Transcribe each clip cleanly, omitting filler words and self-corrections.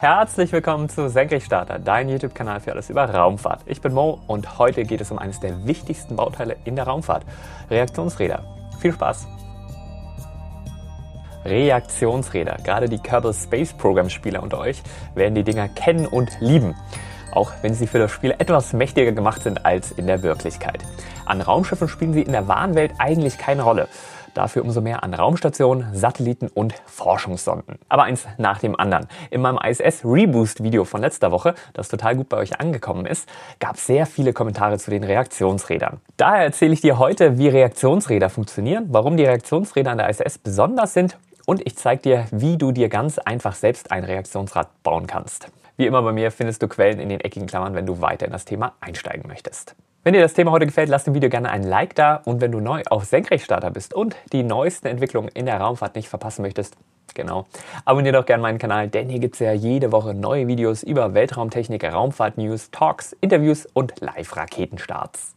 Herzlich willkommen zu Senkrechtstarter, dein YouTube-Kanal für alles über Raumfahrt. Ich bin Mo und heute geht es um eines der wichtigsten Bauteile in der Raumfahrt, Reaktionsräder. Viel Spaß! Reaktionsräder, gerade die Kerbal Space Program Spieler unter euch werden die Dinger kennen und lieben, auch wenn sie für das Spiel etwas mächtiger gemacht sind als in der Wirklichkeit. An Raumschiffen spielen sie in der wahren Welt eigentlich keine Rolle. Dafür umso mehr an Raumstationen, Satelliten und Forschungssonden. Aber eins nach dem anderen. In meinem ISS Reboost Video von letzter Woche, das total gut bei euch angekommen ist, gab es sehr viele Kommentare zu den Reaktionsrädern. Daher erzähle ich dir heute, wie Reaktionsräder funktionieren, warum die Reaktionsräder an der ISS besonders sind und ich zeige dir, wie du dir ganz einfach selbst ein Reaktionsrad bauen kannst. Wie immer bei mir findest du Quellen in den eckigen Klammern, wenn du weiter in das Thema einsteigen möchtest. Wenn dir das Thema heute gefällt, lass dem Video gerne ein Like da und wenn du neu auf Senkrechtstarter bist und die neuesten Entwicklungen in der Raumfahrt nicht verpassen möchtest, abonniere doch gerne meinen Kanal, denn hier gibt es ja jede Woche neue Videos über Weltraumtechnik, Raumfahrt-News, Talks, Interviews und Live-Raketenstarts.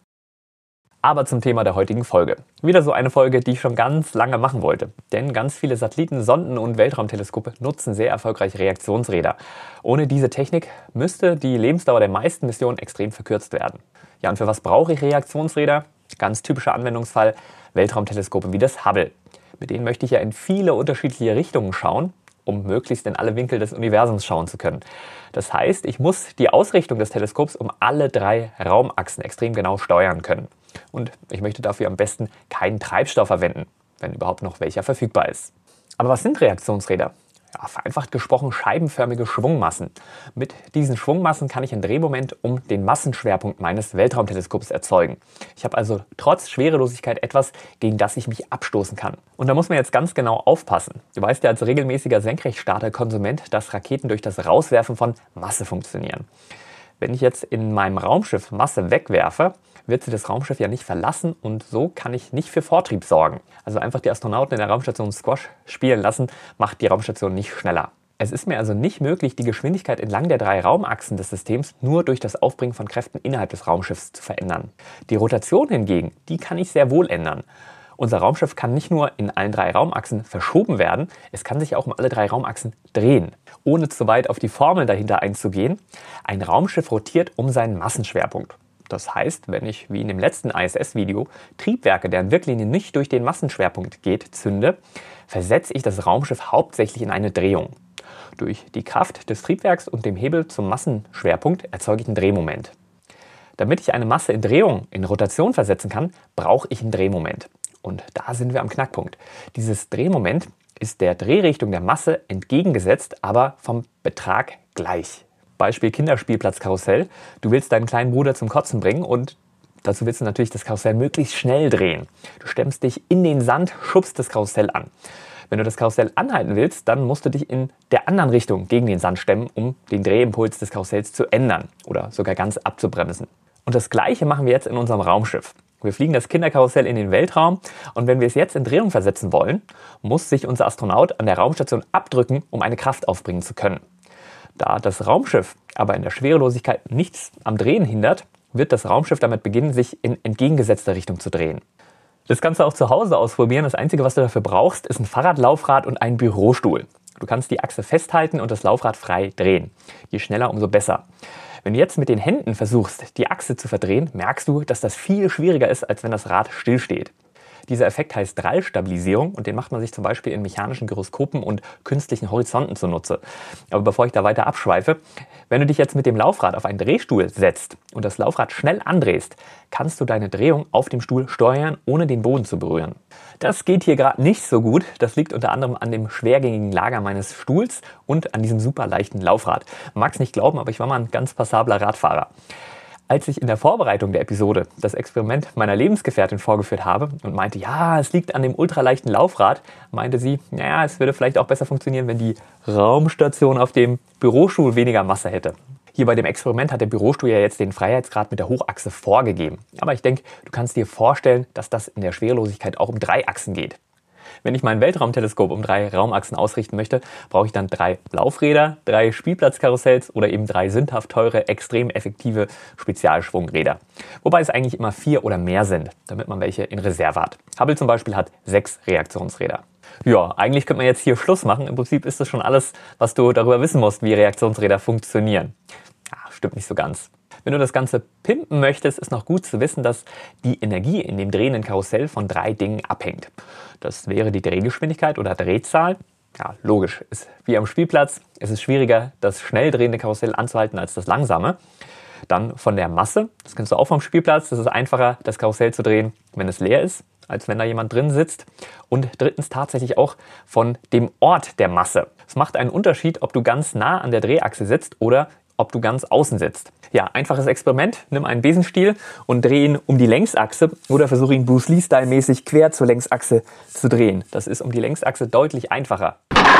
Aber zum Thema der heutigen Folge. Wieder so eine Folge, die ich schon ganz lange machen wollte. Denn ganz viele Satelliten, Sonden und Weltraumteleskope nutzen sehr erfolgreich Reaktionsräder. Ohne diese Technik müsste die Lebensdauer der meisten Missionen extrem verkürzt werden. Ja, und für was brauche ich Reaktionsräder? Ganz typischer Anwendungsfall, Weltraumteleskope wie das Hubble. Mit denen möchte ich ja in viele unterschiedliche Richtungen schauen, um möglichst in alle Winkel des Universums schauen zu können. Das heißt, ich muss die Ausrichtung des Teleskops um alle 3 Raumachsen extrem genau steuern können. Und ich möchte dafür am besten keinen Treibstoff verwenden, wenn überhaupt noch welcher verfügbar ist. Aber was sind Reaktionsräder? Ja, vereinfacht gesprochen scheibenförmige Schwungmassen. Mit diesen Schwungmassen kann ich ein Drehmoment um den Massenschwerpunkt meines Weltraumteleskops erzeugen. Ich habe also trotz Schwerelosigkeit etwas, gegen das ich mich abstoßen kann. Und da muss man jetzt ganz genau aufpassen. Du weißt ja als regelmäßiger Senkrechtstarter-Konsument, dass Raketen durch das Rauswerfen von Masse funktionieren. Wenn ich jetzt in meinem Raumschiff Masse wegwerfe, wird sie das Raumschiff ja nicht verlassen und so kann ich nicht für Vortrieb sorgen. Also einfach die Astronauten in der Raumstation Squash spielen lassen, macht die Raumstation nicht schneller. Es ist mir also nicht möglich, die Geschwindigkeit entlang der 3 Raumachsen des Systems nur durch das Aufbringen von Kräften innerhalb des Raumschiffs zu verändern. Die Rotation hingegen, die kann ich sehr wohl ändern. Unser Raumschiff kann nicht nur in allen 3 Raumachsen verschoben werden, es kann sich auch um alle 3 Raumachsen drehen. Ohne zu weit auf die Formel dahinter einzugehen, ein Raumschiff rotiert um seinen Massenschwerpunkt. Das heißt, wenn ich, wie in dem letzten ISS-Video, Triebwerke, deren Wirklinie nicht durch den Massenschwerpunkt geht, zünde, versetze ich das Raumschiff hauptsächlich in eine Drehung. Durch die Kraft des Triebwerks und dem Hebel zum Massenschwerpunkt erzeuge ich ein Drehmoment. Damit ich eine Masse in Drehung, in Rotation versetzen kann, brauche ich ein Drehmoment. Und da sind wir am Knackpunkt. Dieses Drehmoment ist der Drehrichtung der Masse entgegengesetzt, aber vom Betrag gleich. Beispiel Kinderspielplatzkarussell. Du willst deinen kleinen Bruder zum Kotzen bringen und dazu willst du natürlich das Karussell möglichst schnell drehen. Du stemmst dich in den Sand, schubst das Karussell an. Wenn du das Karussell anhalten willst, dann musst du dich in der anderen Richtung gegen den Sand stemmen, um den Drehimpuls des Karussells zu ändern oder sogar ganz abzubremsen. Und das Gleiche machen wir jetzt in unserem Raumschiff. Wir fliegen das Kinderkarussell in den Weltraum und wenn wir es jetzt in Drehung versetzen wollen, muss sich unser Astronaut an der Raumstation abdrücken, um eine Kraft aufbringen zu können. Da das Raumschiff aber in der Schwerelosigkeit nichts am Drehen hindert, wird das Raumschiff damit beginnen, sich in entgegengesetzter Richtung zu drehen. Das kannst du auch zu Hause ausprobieren. Das Einzige, was du dafür brauchst, ist ein Fahrradlaufrad und ein Bürostuhl. Du kannst die Achse festhalten und das Laufrad frei drehen. Je schneller, umso besser. Wenn du jetzt mit den Händen versuchst, die Achse zu verdrehen, merkst du, dass das viel schwieriger ist, als wenn das Rad stillsteht. Dieser Effekt heißt Drallstabilisierung und den macht man sich zum Beispiel in mechanischen Gyroskopen und künstlichen Horizonten zunutze. Aber bevor ich da weiter abschweife, wenn du dich jetzt mit dem Laufrad auf einen Drehstuhl setzt und das Laufrad schnell andrehst, kannst du deine Drehung auf dem Stuhl steuern, ohne den Boden zu berühren. Das geht hier gerade nicht so gut. Das liegt unter anderem an dem schwergängigen Lager meines Stuhls und an diesem super leichten Laufrad. Man mag es nicht glauben, aber ich war mal ein ganz passabler Radfahrer. Als ich in der Vorbereitung der Episode das Experiment meiner Lebensgefährtin vorgeführt habe und meinte, ja, es liegt an dem ultraleichten Laufrad, meinte sie, naja, es würde vielleicht auch besser funktionieren, wenn die Raumstation auf dem Bürostuhl weniger Masse hätte. Hier bei dem Experiment hat der Bürostuhl ja jetzt den Freiheitsgrad mit der Hochachse vorgegeben. Aber ich denke, du kannst dir vorstellen, dass das in der Schwerelosigkeit auch um 3 Achsen geht. Wenn ich mein Weltraumteleskop um 3 Raumachsen ausrichten möchte, brauche ich dann 3 Laufräder, 3 Spielplatzkarussells oder eben 3 sündhaft teure, extrem effektive Spezialschwungräder. Wobei es eigentlich immer 4 oder mehr sind, damit man welche in Reserve hat. Hubble zum Beispiel hat 6 Reaktionsräder. Ja, eigentlich könnte man jetzt hier Schluss machen. Im Prinzip ist das schon alles, was du darüber wissen musst, wie Reaktionsräder funktionieren. Ja, stimmt nicht so ganz. Wenn du das Ganze pimpen möchtest, ist noch gut zu wissen, dass die Energie in dem drehenden Karussell von 3 Dingen abhängt. Das wäre die Drehgeschwindigkeit oder Drehzahl. Ja, logisch. Ist wie am Spielplatz. Es ist schwieriger, das schnell drehende Karussell anzuhalten als das langsame. Dann von der Masse. Das kennst du auch vom Spielplatz. Das ist einfacher, das Karussell zu drehen, wenn es leer ist, als wenn da jemand drin sitzt. Und drittens tatsächlich auch von dem Ort der Masse. Es macht einen Unterschied, ob du ganz nah an der Drehachse sitzt oder ob du ganz außen sitzt. Ja, einfaches Experiment. Nimm einen Besenstiel und dreh ihn um die Längsachse oder versuche ihn Bruce Lee-Style-mäßig quer zur Längsachse zu drehen. Das ist um die Längsachse deutlich einfacher.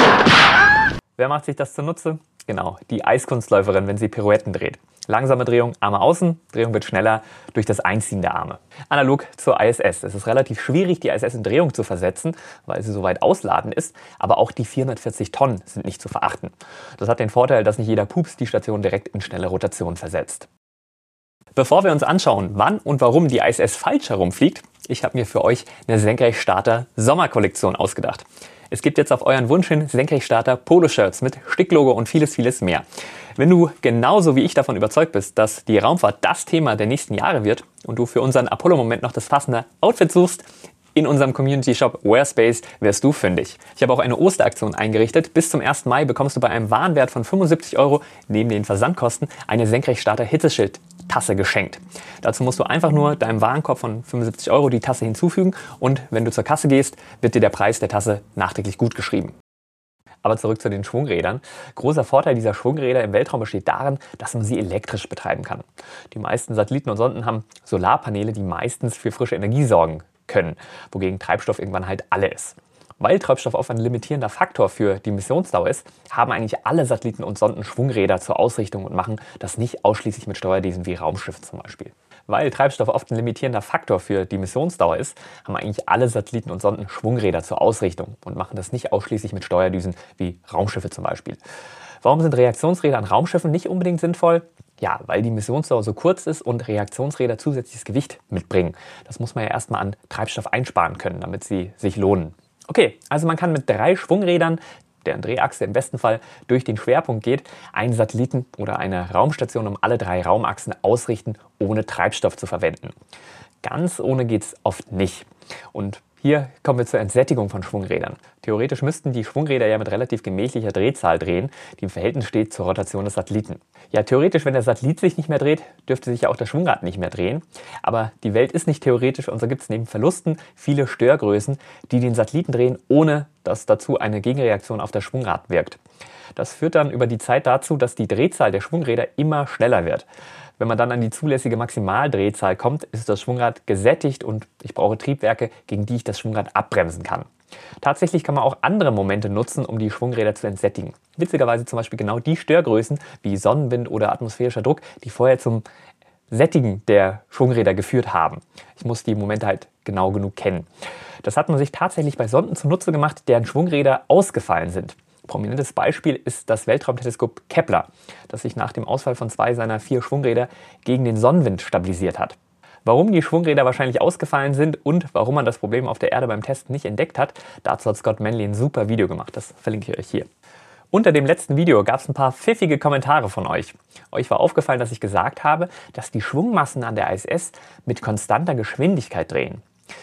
Wer macht sich das zunutze? Genau, die Eiskunstläuferin, wenn sie Pirouetten dreht. Langsame Drehung, Arme außen, Drehung wird schneller durch das Einziehen der Arme. Analog zur ISS. Es ist relativ schwierig, die ISS in Drehung zu versetzen, weil sie so weit ausladend ist, aber auch die 440 Tonnen sind nicht zu verachten. Das hat den Vorteil, dass nicht jeder Pups die Station direkt in schnelle Rotation versetzt. Bevor wir uns anschauen, wann und warum die ISS falsch herumfliegt, ich habe mir für euch eine Senkrechtstarter-Sommerkollektion ausgedacht. Es gibt jetzt auf euren Wunsch hin Senkrechtstarter Poloshirts mit Sticklogo und vieles mehr. Wenn du genauso wie ich davon überzeugt bist, dass die Raumfahrt das Thema der nächsten Jahre wird und du für unseren Apollo-Moment noch das passende Outfit suchst, in unserem Community-Shop Wearspace wirst du fündig. Ich habe auch eine Osteraktion eingerichtet. Bis zum 1. Mai bekommst du bei einem Warenwert von 75 € neben den Versandkosten eine Senkrechtstarter-Hitzeschild-Tasse geschenkt. Dazu musst du einfach nur deinem Warenkorb von 75 € die Tasse hinzufügen und wenn du zur Kasse gehst, wird dir der Preis der Tasse nachträglich gut geschrieben. Aber zurück zu den Schwungrädern. Großer Vorteil dieser Schwungräder im Weltraum besteht darin, dass man sie elektrisch betreiben kann. Die meisten Satelliten und Sonden haben Solarpaneele, die meistens für frische Energie sorgen können, wogegen Treibstoff irgendwann halt alle ist. Weil Treibstoff oft ein limitierender Faktor für die Missionsdauer ist, haben eigentlich alle Satelliten und Sonden Schwungräder zur Ausrichtung und machen das nicht ausschließlich mit Steuerdiensten wie Raumschiffen zum Beispiel. Weil Treibstoff oft ein limitierender Faktor für die Missionsdauer ist, haben eigentlich alle Satelliten und Sonden Schwungräder zur Ausrichtung und machen das nicht ausschließlich mit Steuerdüsen wie Raumschiffe zum Beispiel. Warum sind Reaktionsräder an Raumschiffen nicht unbedingt sinnvoll? Ja, weil die Missionsdauer so kurz ist und Reaktionsräder zusätzliches Gewicht mitbringen. Das muss man ja erstmal an Treibstoff einsparen können, damit sie sich lohnen. Okay, also man kann mit 3 Schwungrädern, deren Drehachse im besten Fall durch den Schwerpunkt geht, einen Satelliten oder eine Raumstation um alle 3 Raumachsen ausrichten, ohne Treibstoff zu verwenden. Ganz ohne geht es oft nicht. Und hier kommen wir zur Entsättigung von Schwungrädern. Theoretisch müssten die Schwungräder ja mit relativ gemächlicher Drehzahl drehen, die im Verhältnis steht zur Rotation des Satelliten. Ja, theoretisch, wenn der Satellit sich nicht mehr dreht, dürfte sich ja auch das Schwungrad nicht mehr drehen. Aber die Welt ist nicht theoretisch und so gibt es neben Verlusten viele Störgrößen, die den Satelliten drehen, ohne dass dazu eine Gegenreaktion auf das Schwungrad wirkt. Das führt dann über die Zeit dazu, dass die Drehzahl der Schwungräder immer schneller wird. Wenn man dann an die zulässige Maximaldrehzahl kommt, ist das Schwungrad gesättigt und ich brauche Triebwerke, gegen die ich das Schwungrad abbremsen kann. Tatsächlich kann man auch andere Momente nutzen, um die Schwungräder zu entsättigen. Witzigerweise zum Beispiel genau die Störgrößen wie Sonnenwind oder atmosphärischer Druck, die vorher zum Sättigen der Schwungräder geführt haben. Ich muss die Momente halt genau genug kennen. Das hat man sich tatsächlich bei Sonden zunutze gemacht, deren Schwungräder ausgefallen sind. Prominentes Beispiel ist das Weltraumteleskop Kepler, das sich nach dem Ausfall von 2 seiner 4 Schwungräder gegen den Sonnenwind stabilisiert hat. Warum die Schwungräder wahrscheinlich ausgefallen sind und warum man das Problem auf der Erde beim Testen nicht entdeckt hat, dazu hat Scott Manley ein super Video gemacht. Das verlinke ich euch hier. Unter dem letzten Video gab es ein paar pfiffige Kommentare von euch. Euch war aufgefallen, dass ich gesagt habe, dass die Schwungmassen an der ISS mit konstanter Geschwindigkeit drehen.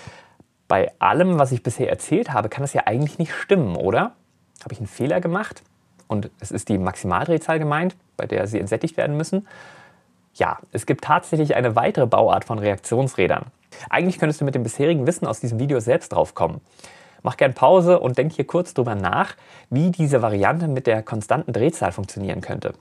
Bei allem, was ich bisher erzählt habe, kann das ja eigentlich nicht stimmen, oder? Habe ich einen Fehler gemacht? Und es ist die Maximaldrehzahl gemeint, bei der sie entsättigt werden müssen? Ja, es gibt tatsächlich eine weitere Bauart von Reaktionsrädern. Eigentlich könntest du mit dem bisherigen Wissen aus diesem Video selbst drauf kommen. Mach gern Pause und denk hier kurz drüber nach, wie diese Variante mit der konstanten Drehzahl funktionieren könnte.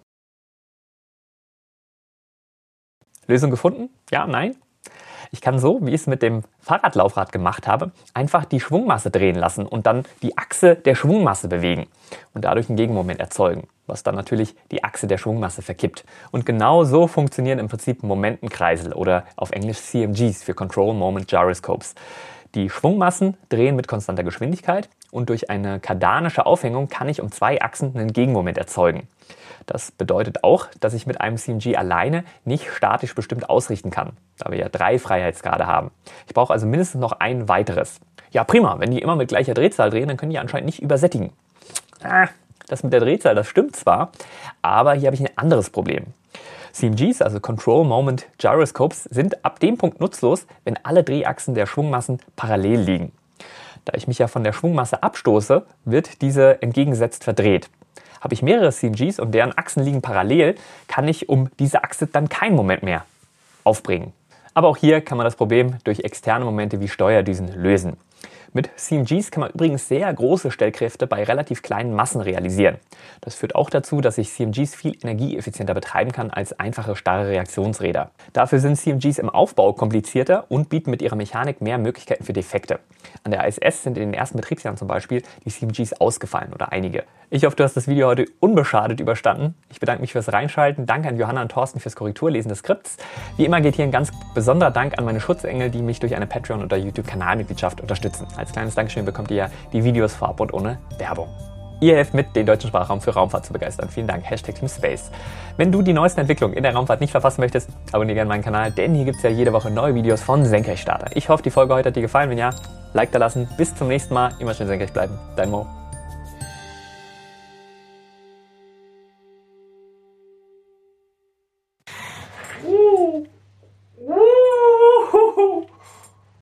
Lösung gefunden? Ja, nein? Ich kann so, wie ich es mit dem Fahrradlaufrad gemacht habe, einfach die Schwungmasse drehen lassen und dann die Achse der Schwungmasse bewegen und dadurch einen Gegenmoment erzeugen, was dann natürlich die Achse der Schwungmasse verkippt. Und genau so funktionieren im Prinzip Momentenkreisel oder auf Englisch CMGs für Control Moment Gyroscopes. Die Schwungmassen drehen mit konstanter Geschwindigkeit und durch eine kardanische Aufhängung kann ich um 2 Achsen einen Gegenmoment erzeugen. Das bedeutet auch, dass ich mit einem CMG alleine nicht statisch bestimmt ausrichten kann, da wir ja 3 Freiheitsgrade haben. Ich brauche also mindestens noch ein weiteres. Ja, prima, wenn die immer mit gleicher Drehzahl drehen, dann können die anscheinend nicht übersättigen. Das mit der Drehzahl, das stimmt zwar, aber hier habe ich ein anderes Problem. CMGs, also Control Moment Gyroscopes, sind ab dem Punkt nutzlos, wenn alle Drehachsen der Schwungmassen parallel liegen. Da ich mich ja von der Schwungmasse abstoße, wird diese entgegengesetzt verdreht. Habe ich mehrere CMGs und deren Achsen liegen parallel, kann ich um diese Achse dann keinen Moment mehr aufbringen. Aber auch hier kann man das Problem durch externe Momente wie Steuerdüsen lösen. Mit CMGs kann man übrigens sehr große Stellkräfte bei relativ kleinen Massen realisieren. Das führt auch dazu, dass ich CMGs viel energieeffizienter betreiben kann als einfache starre Reaktionsräder. Dafür sind CMGs im Aufbau komplizierter und bieten mit ihrer Mechanik mehr Möglichkeiten für Defekte. An der ISS sind in den ersten Betriebsjahren zum Beispiel die CMGs ausgefallen oder einige. Ich hoffe, du hast das Video heute unbeschadet überstanden. Ich bedanke mich fürs Reinschalten. Danke an Johanna und Thorsten fürs Korrekturlesen des Skripts. Wie immer geht hier ein ganz besonderer Dank an meine Schutzengel, die mich durch eine Patreon- oder YouTube-Kanalmitgliedschaft unterstützen. Als kleines Dankeschön bekommt ihr ja die Videos vorab und ohne Werbung. Ihr helft mit, den deutschen Sprachraum für Raumfahrt zu begeistern. Vielen Dank. #TeamSpace. Wenn du die neuesten Entwicklungen in der Raumfahrt nicht verpassen möchtest, abonniere gerne meinen Kanal, denn hier gibt es ja jede Woche neue Videos von Senkrechtstarter. Ich hoffe, die Folge heute hat dir gefallen. Wenn ja, Like da lassen. Bis zum nächsten Mal. Immer schön senkrecht bleiben. Dein Mo.